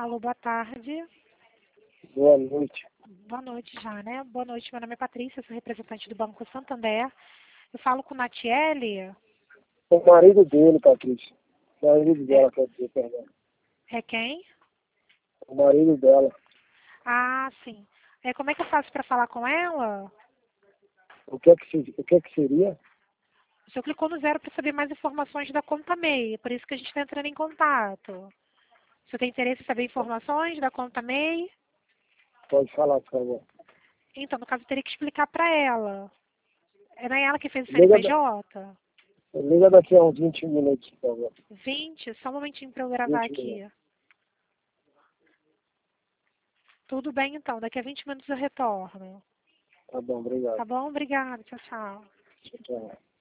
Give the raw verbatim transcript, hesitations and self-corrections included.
Alô, boa tarde. Boa noite. Boa noite já, né? Boa noite, meu nome é Patrícia, sou representante do Banco Santander. Eu falo com o Natiele. O marido dele, Patrícia. O marido dela, É, quer dizer, perdão. é quem? O marido dela. Ah, sim. É, como é que eu faço para falar com ela? O que é que, se- o que, é que seria? O senhor clicou no zero para saber mais informações da conta M E I, por isso que a gente está entrando em contato. O senhor tem interesse em saber informações da conta M E I? Pode falar, por favor. Então, no caso, eu teria que explicar para ela. É não é ela que fez o Liga, da- C N P J? liga daqui a uns vinte minutos, por favor. vinte? Só um momentinho para eu gravar vinte minutos. aqui. Tudo bem, então. Daqui a vinte minutos eu retorno. Tá bom, obrigado. Tá bom? Obrigada. Tchau, tchau. Tchau, tchau.